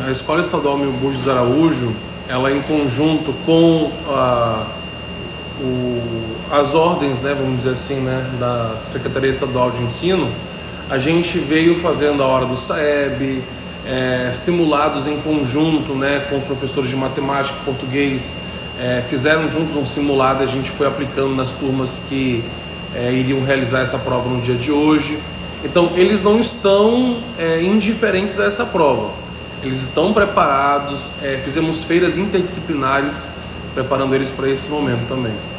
a Escola Estadual Mil Bujos Araújo, ela em conjunto com as ordens, né, vamos dizer assim, né, da Secretaria Estadual de Ensino, a gente veio fazendo a hora do SAEB, simulados em conjunto, né, com os professores de matemática e português, fizeram juntos um simulado e a gente foi aplicando nas turmas que iriam realizar essa prova no dia de hoje. Então eles não estão indiferentes a essa prova, eles estão preparados, fizemos feiras interdisciplinares preparando eles para esse momento também.